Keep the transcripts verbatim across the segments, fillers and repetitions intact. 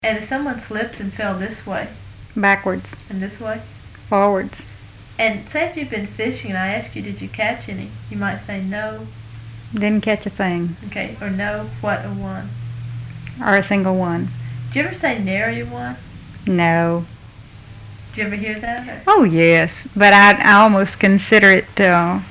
And if someone slipped and fell this way, Backwards. and this way, Forwards. and say if you've been fishing and I ask you, did you catch any? You might say no, Didn't catch a thing. okay, or no, what, or one. Or a single one. Do you ever say nary a one? No. Do you ever hear that? Or? Oh, yes. But I, I almost consider it uh,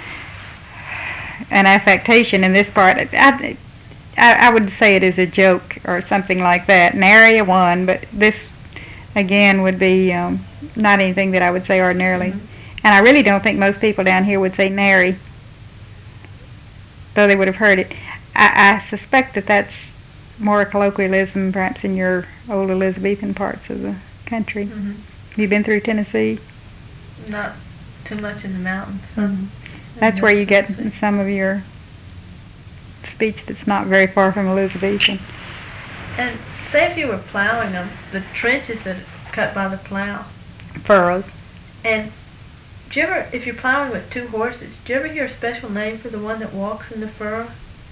an affectation in this part. I, I, I would say it is a joke or something like that. Nary a one, but this, again, would be um, not anything that I would say ordinarily. Mm-hmm. And I really don't think most people down here would say nary, though they would have heard it. I, I suspect that that's more a colloquialism, perhaps in your old Elizabethan parts of the country. Mm-hmm. Have you been through Tennessee? Not too much in the mountains. So Mm-hmm. That's where you get some of your speech that's not very far from Elizabethan. And say if you were plowing them, the trenches that are cut by the plow. Furrows. And do you ever, if you're plowing with two horses, do you ever hear a special name for the one that walks in the furrow?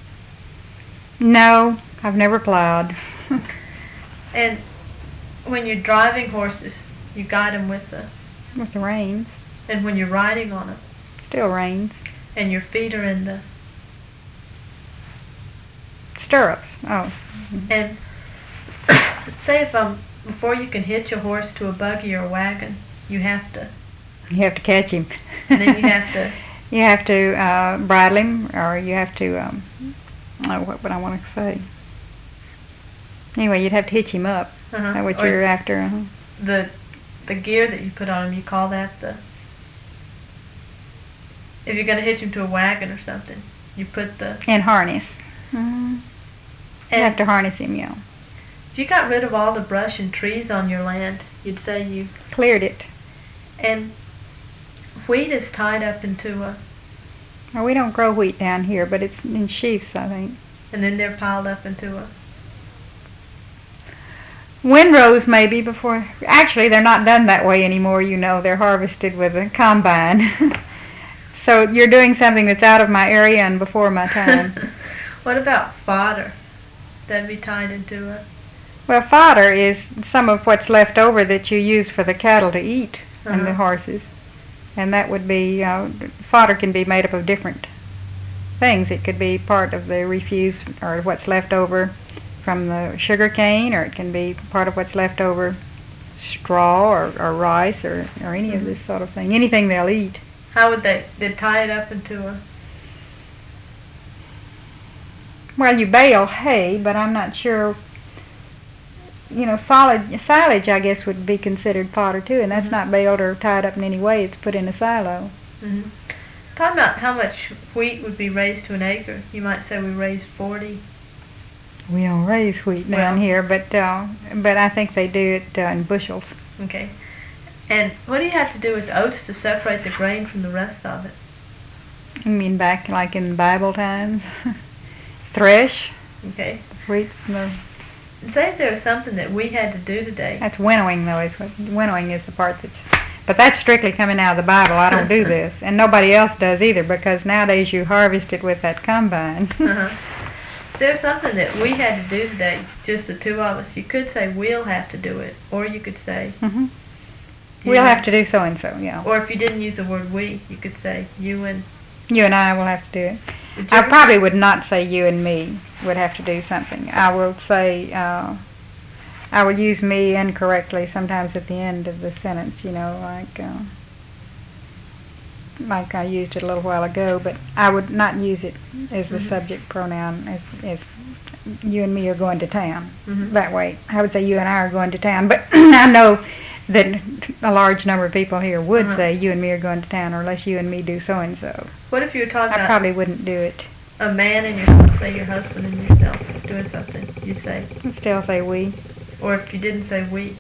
No, I've never plowed. And when you're driving horses, you guide them with the, With the reins. and when you're riding on them, Still reins. and your feet are in the, Stirrups. Oh. and say if um before you can hitch a horse to a buggy or a wagon, you have to, You have to catch him. and then you have to, You have to uh, bridle him, or you have to, um, oh, what would I want to say? Anyway, you'd have to hitch him up. uh-huh, Is that what or you're after? Uh-huh. the the gear that you put on him, you call that the, if you're going to hitch him to a wagon or something, you put the, And harness. Mm-hmm. You have and to harness him, yeah. if you got rid of all the brush and trees on your land, you'd say you, Cleared it. and wheat is tied up into a, Well, we don't grow wheat down here, but it's in sheaths, I think. and then they're piled up into a, Windrows maybe before, actually they're not done that way anymore, you know, they're harvested with a combine. So you're doing something that's out of my area and before my time. what about fodder? That'd be tied into a, Well, fodder is some of what's left over that you use for the cattle to eat and the Uh-huh. horses. And that would be, uh, fodder can be made up of different things. It could be part of the refuse or what's left over from the sugar cane, or it can be part of what's left over straw or, or rice or, or any Mhm. of this sort of thing. Anything they'll eat. how would they, they'd tie it up into a, Well, you bale hay, but I'm not sure, you know, solid silage I guess would be considered fodder too, and that's Mhm. not baled or tied up in any way. It's put in a silo. mm-hmm. Talking about how much wheat would be raised to an acre, you might say we raised forty. We don't raise wheat down Well- here, but uh, but I think they do it uh, in bushels. Okay. And what do you have to do with oats to separate the grain from the rest of it? You mean back like in Bible times? Thresh Okay. wheat from the, Say if there was something that we had to do today. that's winnowing though. Is what winnowing is the part that's. But that's strictly coming out of the Bible. I don't do this, and nobody else does either, because nowadays you harvest it with that combine. uh-huh. If there's something that we had to do today, just the two of us, you could say we'll have to do it, or you could say, hmm you We'll know, have to do so and so. Yeah. or if you didn't use the word we, you could say you and. You and I will have to do it. Did you I ever- probably would not say you and me would have to do something. I will say, uh, I will use me incorrectly sometimes at the end of the sentence, you know, like, uh, like I used it a little while ago, but I would not use it as the Mhm. subject pronoun as, as you and me are going to town. Mhm. That way, I would say you and I are going to town, but I know that a large number of people here would Uh-huh. say you and me are going to town, or unless you and me do so and so. What if you were talking I about probably wouldn't do it. a man and your, say your husband and yourself doing something? You'd say, I'd still say we. or if you didn't say we,